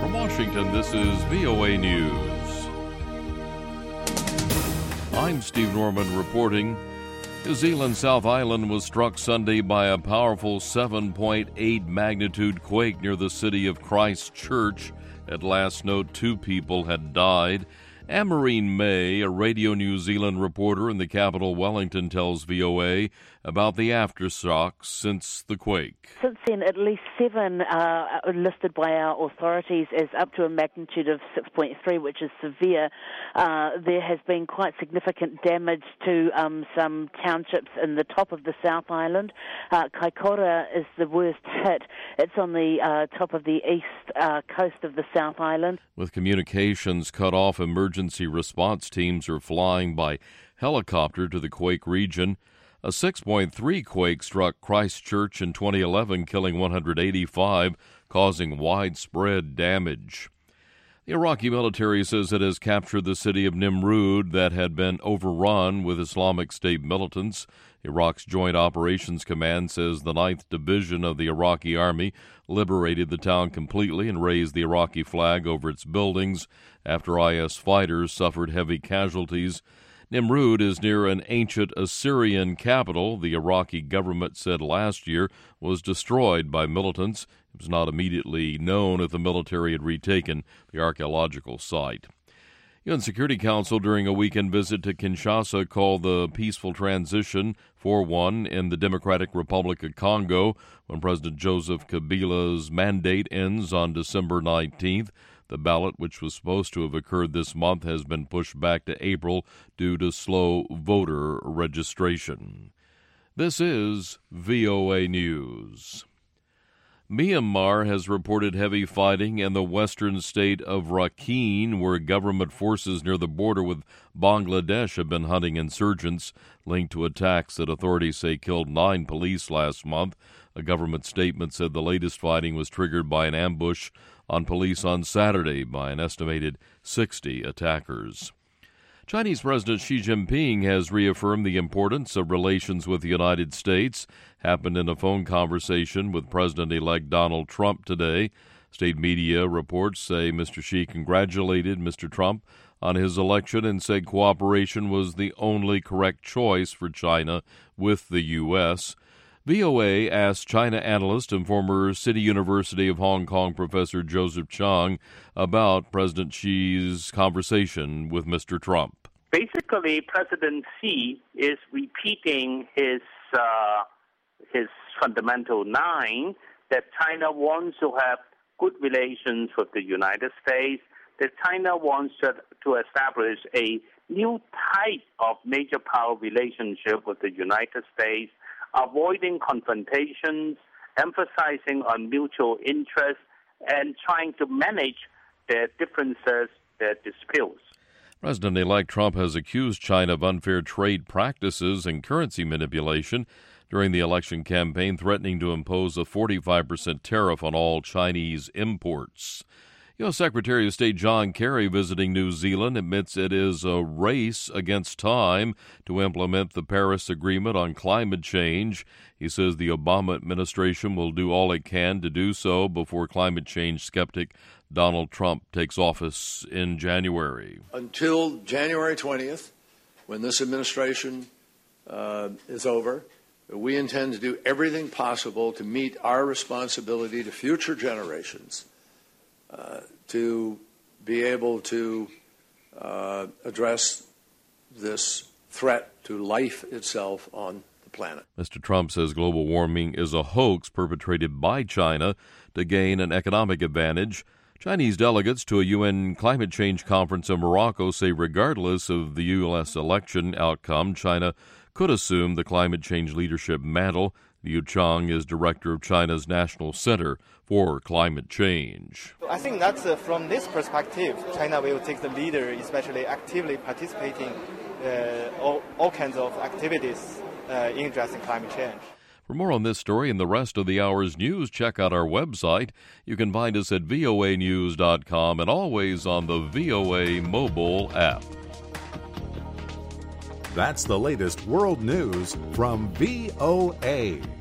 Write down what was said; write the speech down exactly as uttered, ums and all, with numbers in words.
From Washington, this is V O A News. I'm Steve Norman reporting. New Zealand's South Island was struck Sunday by a powerful seven point eight magnitude quake near the city of Christchurch. At last note, two people had died. Anne-Marie May, a Radio New Zealand reporter in the capital Wellington, tells V O A about the aftershocks since the quake. Since then, at least seven uh, listed by our authorities as up to a magnitude of six point three, which is severe. Uh, there has been quite significant damage to um, some townships in the top of the South Island. Uh, Kaikoura is the worst hit. It's on the uh, top of the east uh, coast of the South Island. With communications cut off, emergency response teams are flying by helicopter to the quake region. A six point three quake struck Christchurch in twenty eleven, killing one hundred eighty-five, causing widespread damage. The Iraqi military says it has captured the city of Nimrud that had been overrun with Islamic State militants. Iraq's Joint Operations Command says the ninth Division of the Iraqi Army liberated the town completely and raised the Iraqi flag over its buildings after I S fighters suffered heavy casualties. Nimrud is near an ancient Assyrian capital the Iraqi government said last year was destroyed by militants. It was not immediately known if the military had retaken the archaeological site. U N Security Council, during a weekend visit to Kinshasa, called the peaceful transition for one in the Democratic Republic of Congo when President Joseph Kabila's mandate ends on December nineteenth. The ballot, which was supposed to have occurred this month, has been pushed back to April due to slow voter registration. This is V O A News. Myanmar has reported heavy fighting in the western state of Rakhine, where government forces near the border with Bangladesh have been hunting insurgents linked to attacks that authorities say killed nine police last month. A government statement said the latest fighting was triggered by an ambush on police on Saturday by an estimated sixty attackers. Chinese President Xi Jinping has reaffirmed the importance of relations with the United States. Happened in a phone conversation with President-elect Donald Trump today. State media reports say Mister Xi congratulated Mister Trump on his election and said cooperation was the only correct choice for China with the U S V O A asked China analyst and former City University of Hong Kong professor Joseph Chang about President Xi's conversation with Mister Trump. Basically, President Xi is repeating his uh, his fundamental line that China wants to have good relations with the United States, that China wants to, to establish a new type of major power relationship with the United States, avoiding confrontations, emphasizing on mutual interests, and trying to manage their differences, their disputes. President-elect Trump has accused China of unfair trade practices and currency manipulation during the election campaign, threatening to impose a forty-five percent tariff on all Chinese imports. U S. Secretary of State John Kerry, visiting New Zealand, admits it is a race against time to implement the Paris Agreement on climate change. He says the Obama administration will do all it can to do so before climate change skeptic Donald Trump takes office in January. Until January twentieth, when this administration uh, is over, we intend to do everything possible to meet our responsibility to future generations. Uh, to be able to uh, address this threat to life itself on the planet. Mister Trump says global warming is a hoax perpetrated by China to gain an economic advantage. Chinese delegates to a U N climate change conference in Morocco say regardless of the U S election outcome, China could assume the climate change leadership mantle. Liu Chang is director of China's National Center for Climate Change. I think that uh, from this perspective, China will take the leader, especially actively participating uh, all, all kinds of activities uh, in addressing climate change. For more on this story and the rest of the hour's news, check out our website. You can find us at V O A news dot com and always on the V O A mobile app. That's the latest world news from V O A.